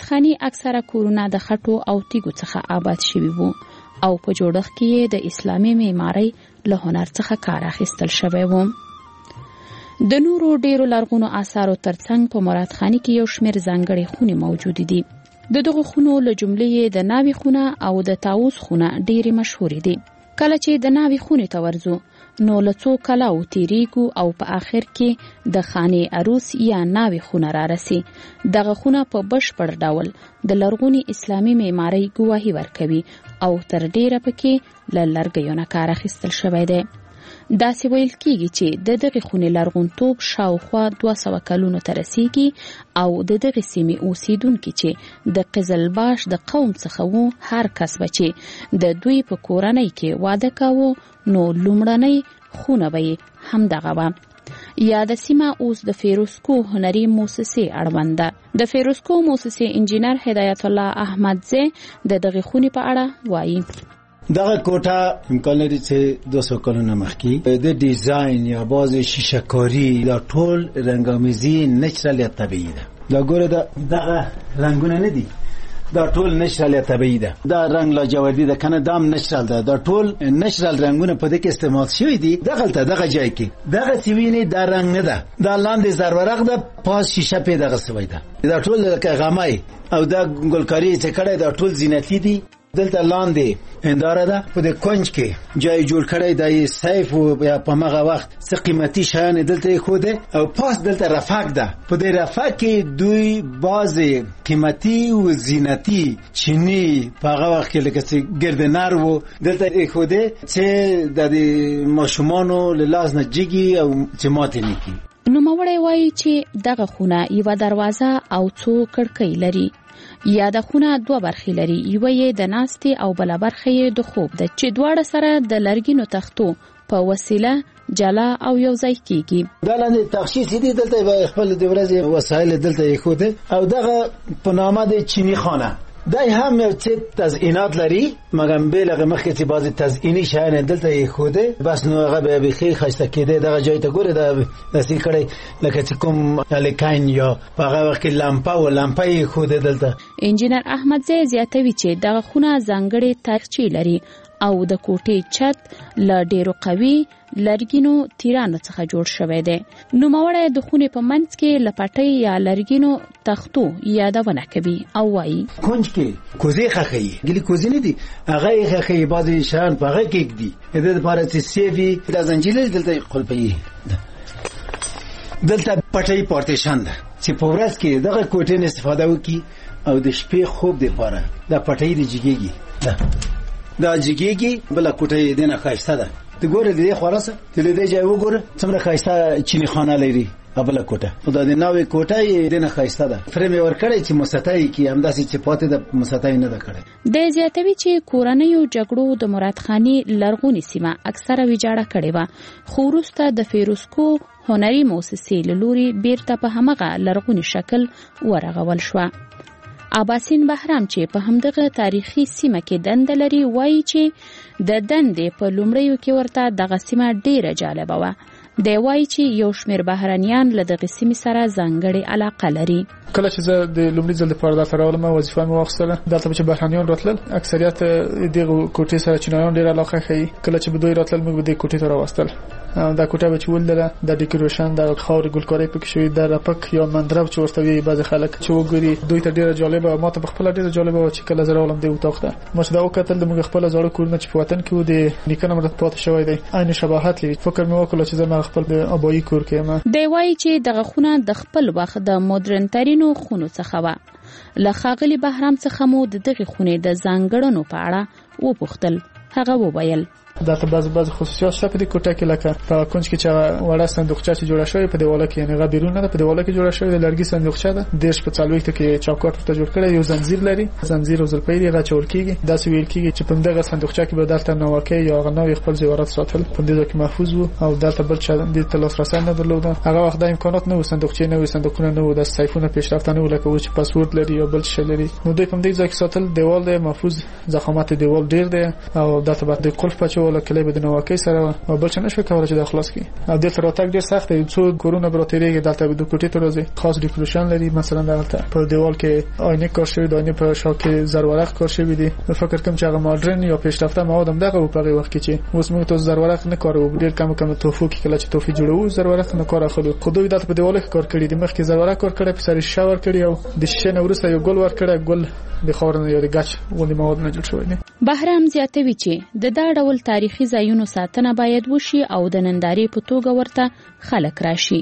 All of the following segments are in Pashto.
مرادخاني اکثره کورونه د خټو او تیږو څخه آباد شوي وو او په جوړښت کې د اسلامي معمارۍ له هنر څخه کار اخیستل شوی و. د نورو ډیرو لرغونو آثارو ترڅنګ په مرادخاني کې یو شمېر ځانګړې خونې موجود دي. د دغو خونو له جملې د ناوې خونه او د طاووس خونه ډیرې مشهورې دي. کله چې د ناوې خونې ته ورځو نو له څو کلاو تیریږو او په آخر کې د خانې عروس یا ناوې خونه را رسي. دغه خونه په بشپړ ډول د لرغوني اسلامي معمارۍ ګواهي ورکوي او تر ډیره پکې له لرګیو نه کار اخیستل شوی دی. داسې ویل کېږي چې د دغې خونې لرغونتوب شاوخوا 200 کلونو ته رسیږي او د دغې سیمې اوسیدونکي چې د قزلباش د قوم څخه وو هر کس به چې د دوی په کورنۍ کې واده کاوه نو لومړنۍ خونه به یې همدغه وه. یاده سیمه اوس د فیروزکوه هنري موسسې اړوند ده. د فیروزکوه موسسې انجینر هدایت الله احمدزی د دغې خونې په اړه وایي. دغه کوټه امکان لري چې 200 کلونه مخکې د ډیزاین یا باز شیشه کاری دا ټول رنگامیزی نچرال یا طبیعي ده. دا ګوره دغه رنگونه نه دي، دا ټول نچرال یا طبیعي ده. دا رنگ لاجوردی ده کنه دام نچرال ده. دا ټول نچرال رنگونه په دې کې استعمال شوی دي. دغه ځای کې دغه سیوینه دا رنگ نه ده، دا لاندې زرورق ده، پاس شیشه په دغه سوی ده. دا ټول لکه غمای او دا ګلکاری چې کړه دا ټول زینتی دي. دلته لاندې انداره ده، په دې کونج کې جای جوړ کړی د سیف او په مغه وخت څه قیمتي شیان دلته خوده او پاس دلته رفاق ده. په دې رفاق کې دوی بعضې قیمتي او زینتي چینی په هغه وخت کې لکه چې ګردنر وو دلته خوده چې د ماشومانو له لاس نه جګي او چې ماتې نه کی. نوموړی وایي چې دغه خونه یوه دروازه او څو کړکۍ لري. یاده خونه 2 برخې لري، یوه یې د ناستې او بله برخه یې د خوب ده چې دواړه سره د لرګینو تختو په وسیله جلا او یو ځای کیږي. دا لاندې تخصیص دي، دلته خپل د ورځې وسایل دلته یې خوده او دغه په نامه د چینی خانه دای هم یو څه تزئینات لري، مګر به لغه مخکې چې بعضی تزئینی شیان دلته یې خوده بس نو هغه به بخي خسته کېده. دغه جای ته ګوره د داسې کړي لکه چې کوم الکاین یا هغه وخت لامپا یې خوده دلته. انجینر احمدزی زیاتوي چې دغه خونه ځانګړې تاریخچې لري او د کوټې چت له ډیرو قوي لرګینو تیرانو څخه جوړ شوی دی. نوموړی د خونې په منځ کې لپټۍ یا لرګینو تختو یادونه کوي او وایي کونج کې کوزې خخې ګلی کوزې نه دي، هغه یې خخې بعضې شیان په هغه کې دي. د دې لپاره چې سیوي د زنجیرې دلته قلپي دلته پټۍ پارتیشن ده چې په ورځ کې دغه کوټې نه استفاده وکړي او د شپې خوب لپاره دا پټۍ د جګیږي دا جګیږي. بل کوټه یې دنه خاصه ده. د ګوره دې خلاصه د دې ځای وګوره څومره خاصه چینی خانه لري. ابله کوټه خدای دې نوې کوټه یې دنه خاصه ده. فریم ور کړی چې مستای کې همداسې چې پاتې د مستای نه ده کړی. د زیاتوي چې کورنیو جګړو د مرادخاني لرغونی سیمه اکثره ویجاړه کړې و، خو وروسته د فیروزکوه هنري موسسې له لوري بیرته په همغه لرغونی شکل ورغول شوه. عباسین بهرام چې په همدغه تاریخي سیمه کې دنده لري وایي چې د دندې په لومړیو کې ورته دغه سیمه ډیره جالبه وه. دی وایي چې یو شمېر بهرنیان له دغې سیمې سره ځانګړې علاقه لري. کله چې زه د لومړي ځل لپاره دلته راغلم وظیفه مې واخیستله، دلته چې بهرنیان راتلل اکثریت دغه کوټې سره چینایان ډېره علاقه ښیي. کله چې به دوی راتلل موږ به دې کوټې ته راوستل. دا کوټه به چې ولله د ډیکوریشن د خاورې ګلکاري پکې شوی د رپک یا مندرب چې ورته وي بعض خلک چې وګوري دوی ته ډېره جالبه، ما ته خپل ډېره جالبه و چې کله زه راغلم د اتاق ته ما چې دا وکتل د موږ خپل زاړه کورونه چې په وطن کې و د نیکه نه مراد پاتې شوی دی عین شباهت لري. فکر مې وکړ چې زه خپل د ابایي کور کې یم. دی وایي چې دغه خونه د خپل وخت د مدرن ترینو خونو څخه و. له ښاغلي بهرام څخه مو د دغې خونې د ځانګړنو په اړه وپوښتل. هغه وویل دا ته بعض خصوصیات شته په دې کوټه کې، لکه په کونج کې چې وړه صندوقچه چې جوړه شوې په دیواله کې، یعنی غبیرونه ده په دیواله کې جوړه شوې د لرګي صندوقچه ده. دیش په څلويخته کې چوکاټ ته جوړ کړی، یو زنجیر لري، زنجیر او زلپۍ دی راچول کېږي. دا څه ویل کېږي چې په دغه صندوقچه کې به دلته نوکه یا غنوي خپل زیورات ساتل په دې ځکه محفوظ وو او دلته بل څه د تلاس رسن نه درلوده. هغه وخت د امکانات نه و، صندوقچې نه و، صندوقونه نه و، د سیفونه پیشرفته نه و لکه و چې پاسورد لري یا بل څه لري. نو دوی په دې ځکه ساتل دیوال دی محفوظ، ضخامت دیوال ډیر دی او دلته به د قلف پچو ولا کلی به د نواکې سره او بل څه نشو کولای چې د خلاص کی او دلته راتګ ډیر سخت دی. څو کورونه براتریږي دلته د کوټې ته راځي خاص ډیکوریشن لري. مثلا دلته په دیوال کې آینه کار شوی دی، آینه په شا کې زرورق کار شوی دی. فکر کوم چې هغه ماډرن یا پیشرفته مواد هم دغه په وخت کې چې اوس موږ ته زرورق نه کارو ډیر کم توفو کې کله چې توفی جوړو زرورق نه کار اخلو. خو دوی دلته په دیوال کې کار کړی دی، مخکې زرورق کار کړی، په سر شاور کړی او د شینه ورسره یو ګل ور کړی، ګل د خاورن یا د ګچ غوندي مواد نه جوړ شوی دی. بهرام زیاتوي چې د دا ډول تاریخي ځایونو ساتنه باید وشي او د نندارې په توګه ورته خلک راشي.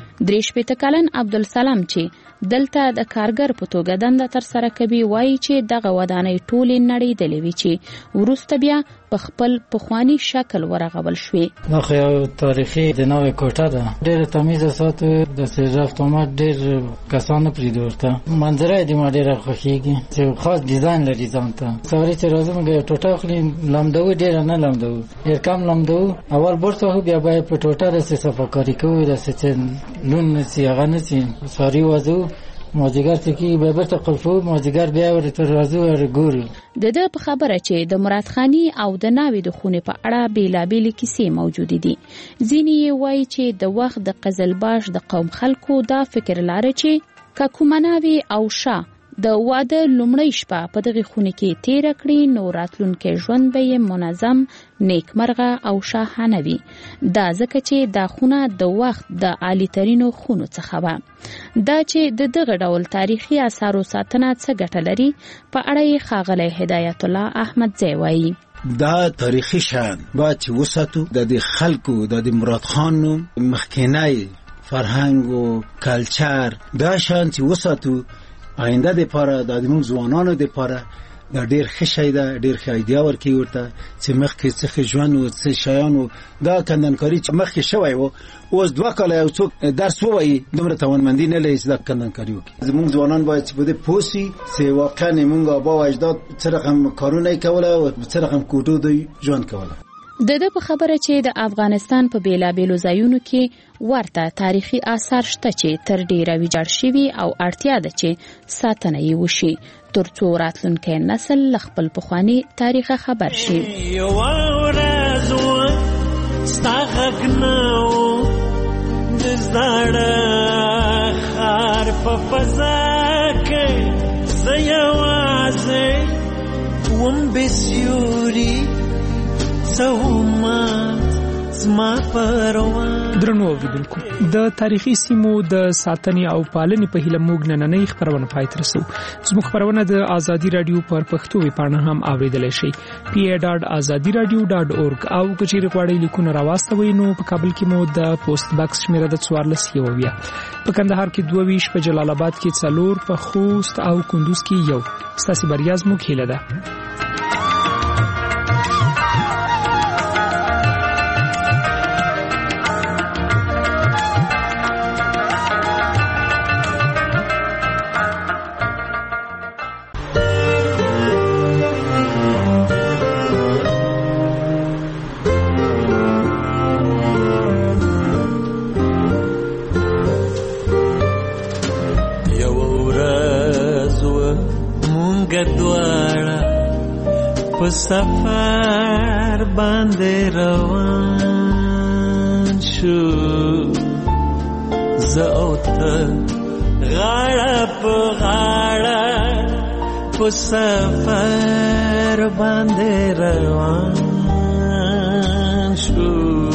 83 کلن عبدالسلام چې دلته د کارګر په توګه دنده تر سره کوي وایي چې دغه ودانۍ ټولې نړیدلې وي چې وروسته بیا په خپل پخوانی شکل ورغول شوې. دا خو یو تاریخي د نوې کوټه ده، ډېره تمیزه ساتو، د رفت آمد ډېر کسان نه پرېږدي ورته. منظره یې ما ډېره خوښېږي چې خاص ډیزاین لري ځان ته. سړی چې راځو موږ یو ټوټه اخلي لمدوو، ډېره نه لمدوو، ډېر کم لمدوو. اول بورس وهو بیا به یې په ټوټه داسې صفاکاري کوو، داسې چې لون نه سي هغه نه سي ساري وځو مازیګر ته کې به برته قلفو مازیګر بیا ورته راځو ورګورو. د ده په خبره چې د مراد خانی او د ناوې د خونې په اړه بیلابیلې کیسې موجودې دي. ځینې یې وایي چې د وخت د قزلباش د قوم خلکو دا فکر لاره چې که کومه ناوې او شاه د واده لومړۍ شپه په دغه خونه کې تیر کړي نو راتلونکي ژوند به یې منظم، نیکمرغه او شاهانه وي. دا ځکه چې دا خونه د وخت د عالی ترینو خونو څخه وه. دا چې د دغه ډول تاریخي اثارو ساتنه څه ګټه لري په اړه یې ښاغلی هدایت الله احمدزی وایي. دا تاریخي شان باید چې وساتو. د خلکو د مراد خان نوم مخکینی فرهنګ او کلچر دا شان چې وساتو آینده د پاره د موږ ځوانانو د پاره دا ډیر ښه شی ده، ډیر ښه ایډیا ورکوي ورته چې مخکې څه ژوند او څه شیانو دا کندنکاري چې مخکې شوی و اوس 2 کاله یو څوک درس ووایي دومره توانمندي نه لري چې دا کندنکاري وکړي. زموږ ځوانان باید چې په دې پوه سي چې واقعا موږ آبا و اجداد څه رقم کارونه یې کوله او څه رقم کوټو دوی ژوند کوله. د ده په خبره چې د افغانستان په بیلابیلو ځایونو کې ورته تاریخي آثار شته چې تر ډیره ویجاړ شوي او اړتیا ده چې ساتنه یې وشي ترڅو راتلونکی نسل له خپل پخواني تاریخ خبر شي. یو ورځ ستا غږ نه و د زاړه ښار په فضا کې زه یوازې وم بې سیوري درنو اوریدونکو، د تاریخي سیمو د ساتنې او پالنې په هیله موږ نننۍ خبرونه پای ته رسوو. زموږ خبرونه د ازادي رادیو پر پښتو ویبپاڼه هم اوریدلای شئ pa.azadiradio.org او کچېرې غواړئ لیکونه راواستوئ نو په کابل کې مو د پوسټ باکس شمیره د 14 په کندهار کې 22 په جلال آباد کې 4 په خوست او کندوز کې 1 ستاسو بریا زموږ هیله ده. سفر باندې روان شو زه او ته غاړه په غاړه په سفر باندې روان شو.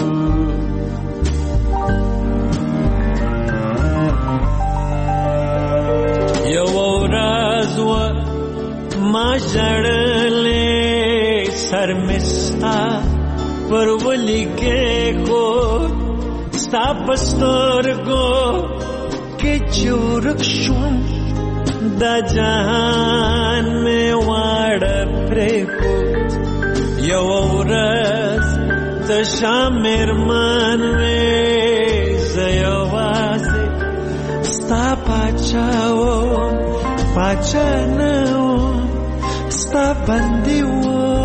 یو ورځ ما ژړلې سر مستا پر ولی کې کو ستا پستور کو کې چورک شوم دا جهان میں واړ پرې کو. یو ورځ ته شامر مان وې زیوازه ستا پاچاو پاچا نو ستا بندي و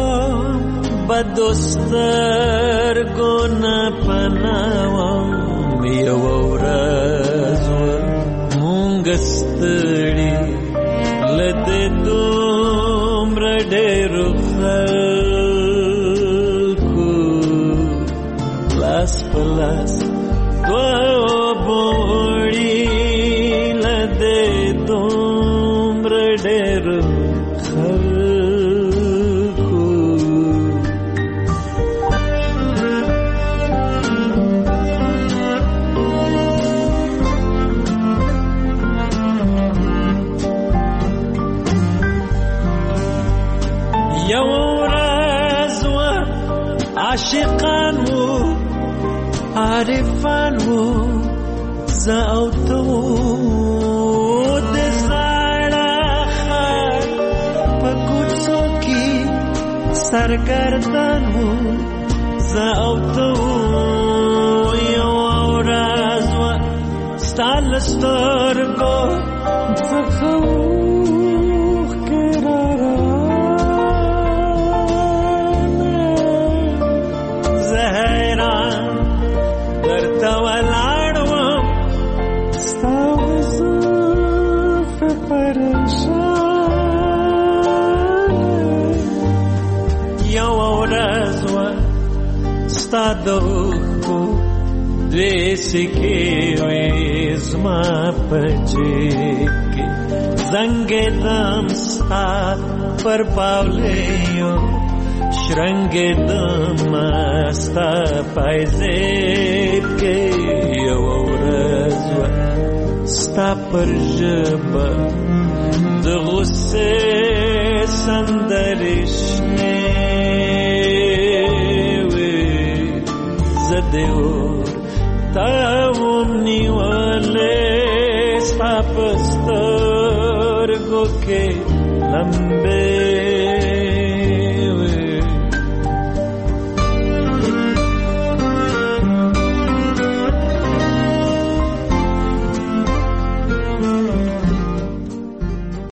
بدوستر گونا پناوام. یو ورځ مونږ ستړي لته دومره ډېرو خلکو لاس دو بوړي لده دومره ډېر خلکو یو ورځ عاشقان وو عارفان وو زه او ته د زاړه ښار په کوڅو کې سرګردان وو زه او ته یو ورځ وه ستا له سترګو څخه اوښکې زه حیران درته ولاړ وم ستا زلفې پریشان یو ورځ وه ستا د اوښکو دوې سکې وې زما په جیب کې زنګېدم ستا پر پاولیو شرنګېدم ستا پایزیب کې یو ورځ وه ستا پر ژبه د غصې سندرې شنې وې زه دې ورته وم نیولې ستا په سترګو کې لمبې